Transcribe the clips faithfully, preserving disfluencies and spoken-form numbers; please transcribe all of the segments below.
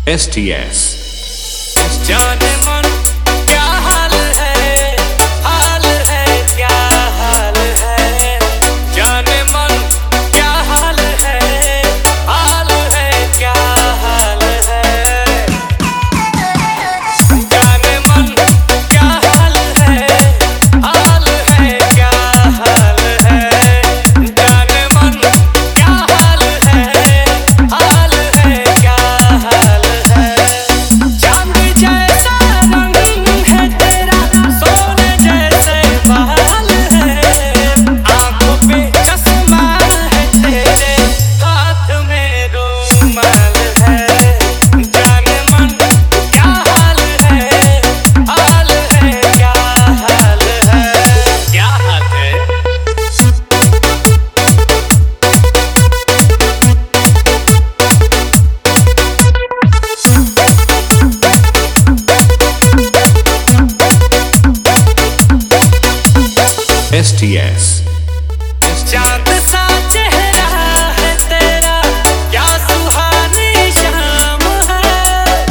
S T S जाने मन क्या हाल है, हाल है क्या हाल है, जाने मन क्या हाल है, हाल है क्या हाल है, जाने मन क्या हाल है, हाल है क्या हाल है, जाने मन क्या हाल है, हाल है क्या हाल है। चांद जैसा रंग है तेरा, सोने जैसे बाल है, आंखों पे चश्मा है तेरे, हाथ में रुमाल है, जाने मन क्या हाल है, हाल है क्या हाल है, क्या हाल है। S T S चांद सा चेहरा है तेरा, क्या सुहानी शाम है,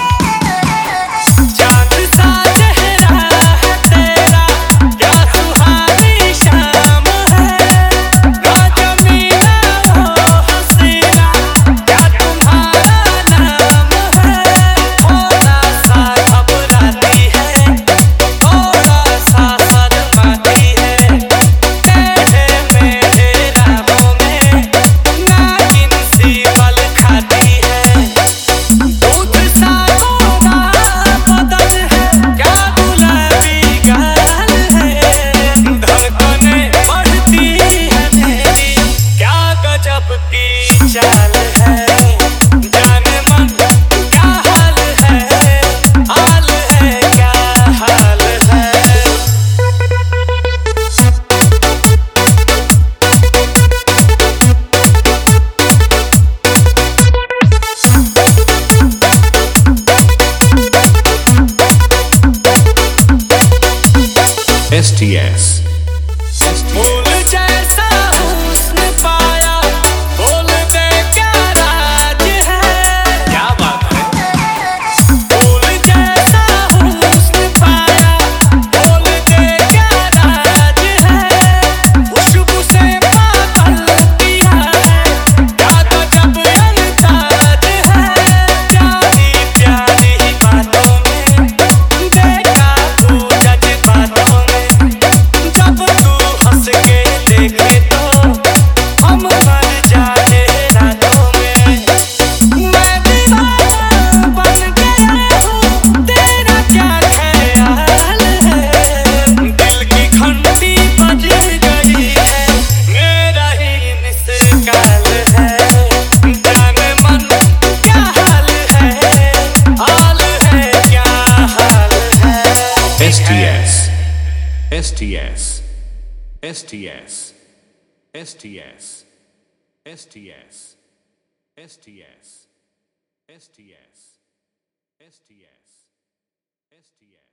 चांद सा चेहरा है तेरा, क्या सुहानी शाम है, ना जमीना वो हसीना, क्या तुम्हारा नाम है, थोड़ा सा घबराती है, थोड़ा सा शर्माती है, तेरे मेरे राहों में नागिन सी पल खाती है, दूध सा गोरा बदन है, क्या गुलाबी गाल है, धड़कनें बढ़ती है मेरी, क्या गजब की चाल है, जाने मन क्या हाल है, हाल है क्या हाल है। S T S फूल जैसा हुस्न पाया, बोल दे क्या राज है, क्या बात है। फूल जैसा हुस्न पाया, बोल दे क्या राज है, खुशबू से पागल किया है, क्या गजब अंदाज है, प्यारी प्यारी बातों में देखा तू जज्बातों में, जब तू हंस के देखे तो हम मर जाते रातों में, मैं दीवाना बन गया हूँ, तेरा क्या ख्याल है, दिल की घंटी बज गई है, मेरा ही मिस काल है, जाने मन क्या हाल है, हाल है क्या हाल है। S T S S T S S T S S T S S T S S T S S T S S T S S T S